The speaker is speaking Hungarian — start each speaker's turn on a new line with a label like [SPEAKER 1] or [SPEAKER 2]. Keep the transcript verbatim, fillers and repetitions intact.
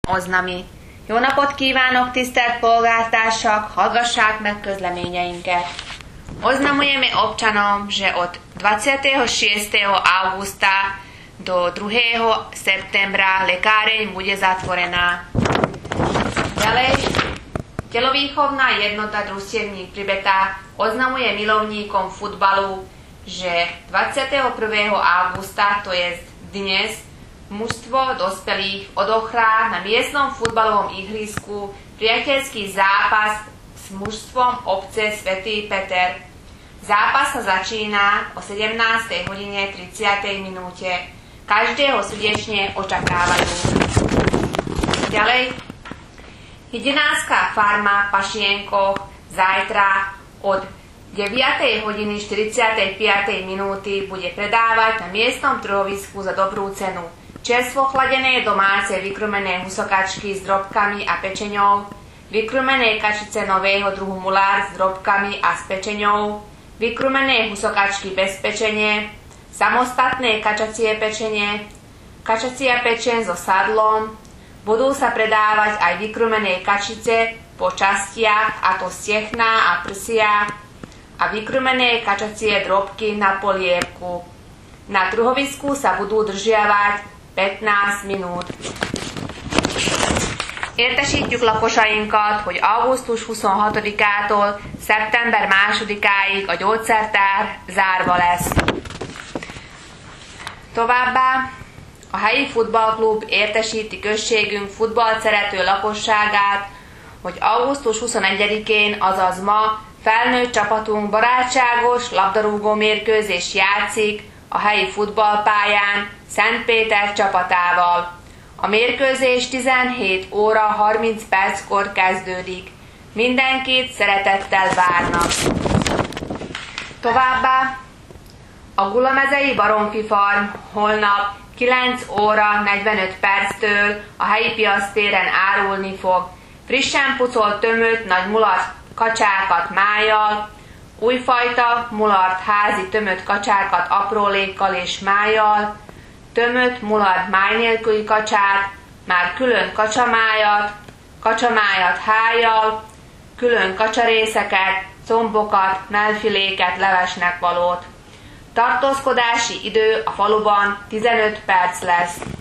[SPEAKER 1] Oznami. Jó napot kívánok, tisztelt polgártársak, hallgassák meg közleményeinket. Oznamujeme občanom, že od dvadsiateho šiesteho augusta do druhého septembra lekáreň bude zatvorená. Ďalej, telovýchovná jednota Družstevník Pribeta oznamuje milovníkom futbalu, že dvadsiateho prvého augusta, to je dnes, mužstvo dospelých odohrá na miestnom futbalovom ihrisku priateľský zápas s mužstvom obce Svätý Peter. Zápas sa začína o sedemnástej hodine tridsiatej minúte. Každého srdečne očakávajú. Ďalej. Hydinárska farma Pašienkoch zajtra od deviatej hodiny štyridsiatej piatej minúty bude predávať na miestnom trhovisku za dobrú cenu čerstvo chladené domáce vykrumené husokačky s drobkami a pečeňou, vykrumené kačice nového druhu mulár s drobkami a s pečeňou, vykrumené husokačky bez pečenie, samostatné kačacie pečenie, kačacia pečeň so sadlom, budú sa predávať aj vykrumené kačice po častiach, a to stehná a prsia, a vykrumené kačacie drobky na polievku. Na trhovisku sa budú držiavať pätnászt minút. Értesítjük lakosainkat, hogy augusztus huszonhatodikától szeptember másodikáig a gyógyszertár zárva lesz. Továbbá a helyi futballklub értesíti községünk futballt szerető lakosságát, hogy augusztus huszonegyedikén, azaz ma felnőtt csapatunk barátságos labdarúgó mérkőzés játszik a helyi futballpályán Szentpéter csapatával. A mérkőzés tizenhét óra harminc perckor kezdődik. Mindenkit szeretettel várnak. Továbbá a Gulamezei Baromfi Farm holnap kilenc óra negyvenöt perctől a helyi piactéren árulni fog frissen pucolt tömött nagy mulart kacsákat májjal, újfajta mulart házi tömött kacsárkat aprólékkal és májjal, tömött mulart máj nélküli kacsát, már külön kacsamájat, kacsamájat hájjal, külön kacsarészeket, combokat, mellfiléket, levesnek valót. Tartózkodási idő a faluban tizenöt perc lesz.